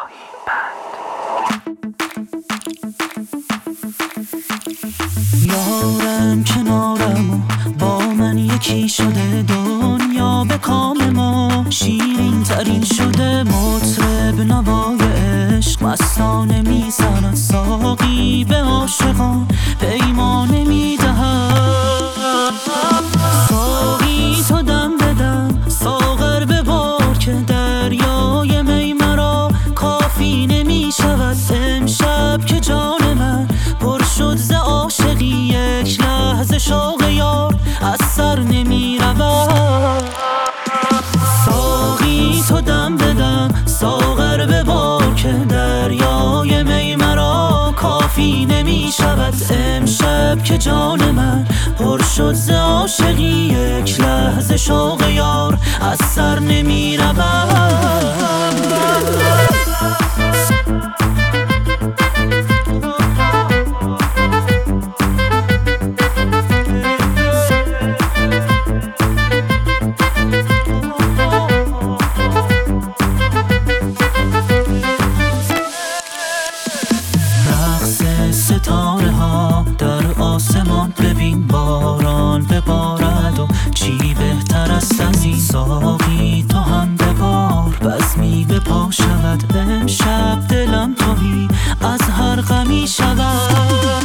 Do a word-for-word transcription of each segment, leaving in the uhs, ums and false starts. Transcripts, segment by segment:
صدایی بند. یارم کنارم و با من یکی شده، دنیا به کام ما شیرین ترین شده. مطرب نوای عشق مستانه میزند، ساقی به عاشقان پیمانه میدهد. ساقی تو دم بدم، ساغر ببار که دریای می مرا کافی نمیشود. امشب که جان من پر شد ز عاشقی، یک لحظه شوق یار از سر نمی رود. ساقی تو دم بدم، ساغر ببار که دریای می مرا کافی نمی شود. امشب که جان من پر شد ز عاشقی، یک لحظه شوق یار از سر نمی رود. ستاره ها در آسمان ببین، باران ببارد و چی بهتر است از این. ساقی تو هم ببار بزمی به پا شود، امشب دلم تویی از هر غمی شود.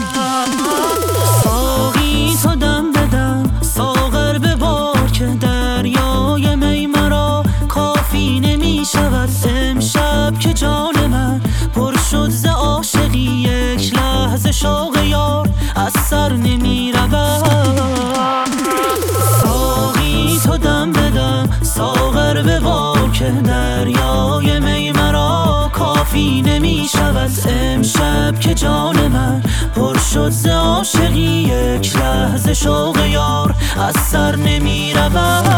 ساقی تو دم بدم، ساغر ببار که دریای می مرا کافی نمی شود. امشب که جان من پر شد ز عاشقی، یک لحظه شوق یار از سر نمی رود. ساقی تو دم بدم، ساغر ببار که دریای می مرا کافی نمی شود. امشب که جان من پر شد ز عاشقی، یک لحظه شوق یار از سر نمی رود.